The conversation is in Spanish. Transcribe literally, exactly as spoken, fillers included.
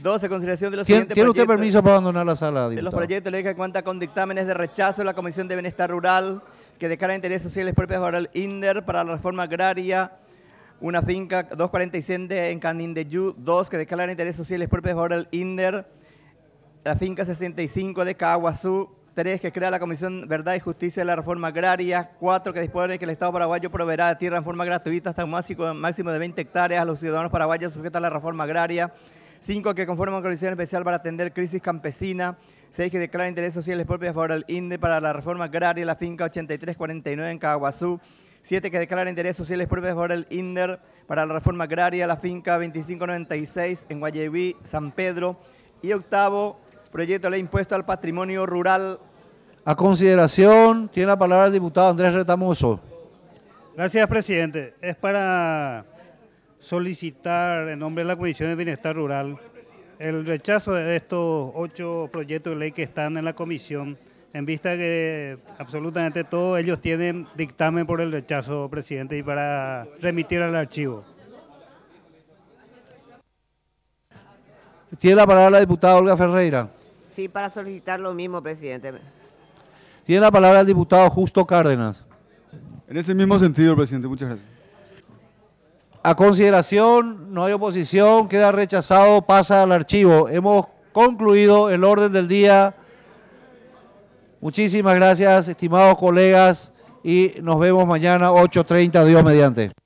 doce. Consideración de los ¿Tiene, siguientes ¿tiene usted proyectos- permiso para abandonar la sala, de los diputado? proyectos de ley que cuenta con dictámenes de rechazo de la Comisión de Bienestar Rural, que declara interés social y expropiación favoral INDER para la reforma agraria, una finca doscientos cuarenta y siete en Canindeyú. Dos, que declara interés social y expropiación favoral INDER, la finca sesenta y cinco de Caguazú. Tres, que crea la Comisión Verdad y Justicia de la Reforma Agraria. Cuatro, que dispone que el Estado paraguayo proveerá de tierra en forma gratuita hasta un máximo, máximo de veinte hectáreas a los ciudadanos paraguayos sujetos a la reforma agraria. Cinco, que conforme a una condición especial para atender crisis campesina. Seis, que declara interés social y expropiación favoral INDE para la reforma agraria, la finca ochenta y tres cuarenta y nueve en Caguazú. Siete, que declara interés social y expropiación favoral INDER para la reforma agraria, la finca veinticinco noventa y seis en Guayaví, San Pedro. Y octavo, proyecto de ley impuesto al patrimonio rural. A consideración, tiene la palabra el diputado Andrés Retamoso. Gracias, presidente. Es para solicitar en nombre de la Comisión de Bienestar Rural el rechazo de estos ocho proyectos de ley que están en la comisión, en vista de que absolutamente todos ellos tienen dictamen por el rechazo, presidente, y para remitir al archivo. Tiene la palabra la diputada Olga Ferreira. Sí, para solicitar lo mismo, presidente. Tiene la palabra el diputado Justo Cárdenas. En ese mismo sentido, presidente, muchas gracias. A consideración, no hay oposición, queda rechazado, pasa al archivo. Hemos concluido el orden del día. Muchísimas gracias, estimados colegas, y nos vemos mañana ocho treinta, Dios mediante.